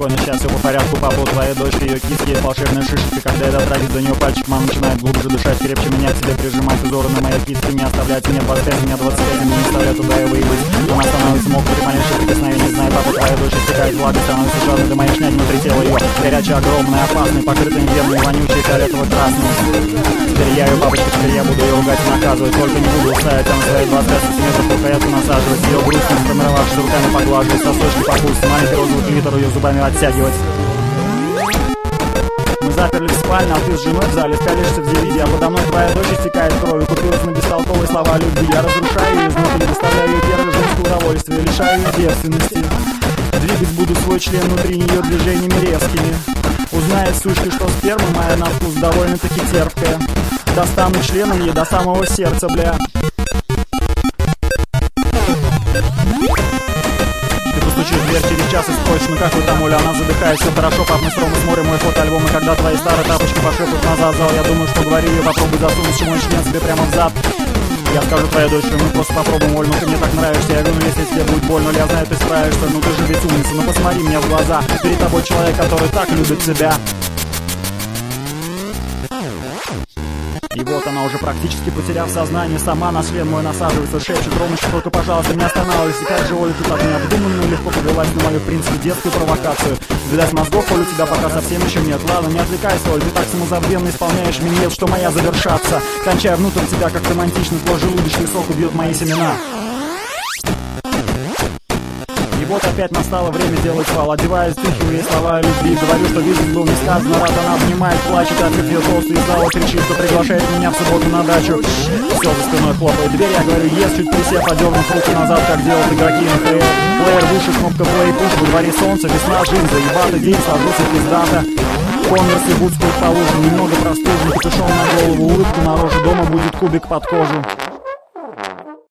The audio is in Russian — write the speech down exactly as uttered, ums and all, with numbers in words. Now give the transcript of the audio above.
спокойно, сейчас все по порядку. Папа, у твоей дочки, ее киски, волшебные шишечки. Когда я дотрагиваюсь до нее пальчик, мама начинает глубже дышать, крепче меня к себе прижимать. Узоры на моей киске не оставлять, меня двадцать пять, меня двадцать пять, не оставлять туда и выебать. Она становится мокрой при малейшем прикосновении. Знаю, папа, твоя дочь истекает влагой, становится жадной до моей шняги внутри тела ее. Горячая, огромная, опасная, покрытая веной, вонючей, фиолетово-красной. Теперь я ее бабочка, теперь я буду ее ругать и наказывать. Только не буду ставить, а на свои двадцать пять сантиметров рукоятку насаживать. Ее грустно сформировавшись, руками поглаживать, сосочки по пульсу, маленький розовый клитор ее зубами оттягивать. Мы заперлись в спальне, а ты с женой в зале скалишься в дивизии, а подо мной твоя дочь истекает кровью. Купилась на бестолковые слова любви. Я разрушаю ее изнутри, доставляю ей первое женское удовольствие, лишаю ее девственности. Двигать буду свой член внутри нее движениями резкими. Узнает сучка, что сперма моя на вкус довольно-таки терпкая. Достану членом ей до самого сердца, бля. Постучишь в дверь через час и спросишь, ну как вы там, Оля, она задыхает, все хорошо, пап, мы с Ромой смотрим мой фотоальбом, и когда твои старые тапочки пошлепают назад в зал, я думаю, что говорили, попробуй засунуть мой член себе прямо в зад. Я скажу твоей дочери, мы просто попробуем, Оль, ну ты мне так нравишься, я говорю, ну если тебе будет больно, я знаю, ты справишься, ну ты же ведь умница, ну посмотри мне в глаза, перед тобой человек, который так любит тебя. И вот она уже практически потеряв сознание, сама на член мой насаживается, шепчет: Ромочка, только, пожалуйста, не останавливайся. Как же, Оля, ты так необдуманно и легко повелась на мою, в принципе, детскую провокацию. Видать, мозгов, Оля, у тебя пока совсем еще нет. Ладно, не отвлекайся, Оль, ты так самозабвенно исполняешь минет, что моя завершаться. Кончая внутрь тебя, как романтично, твой желудочный сок убьет мои семена. И вот опять настало время делать вал. Одеваюсь, втыхиваю ей слова о любви. Говорю, что видеть было не сказано. Рад, она обнимает, плачет, открыв ее толстый из зала, кричит, что приглашает меня в субботу на дачу. Все за спиной хлопает дверь. Я говорю, ес, чуть присев, одернув руки назад, как делают игроки эн эф эл. Плеер в уши, кнопка плей, пуш, во дворе солнце, весна, жизнь, заебатый день, сложился пиздата. Конверсы будут стоять по лужу, немного простужен, капюшон на голову, улыбку на роже, дома будет кубик под кожу.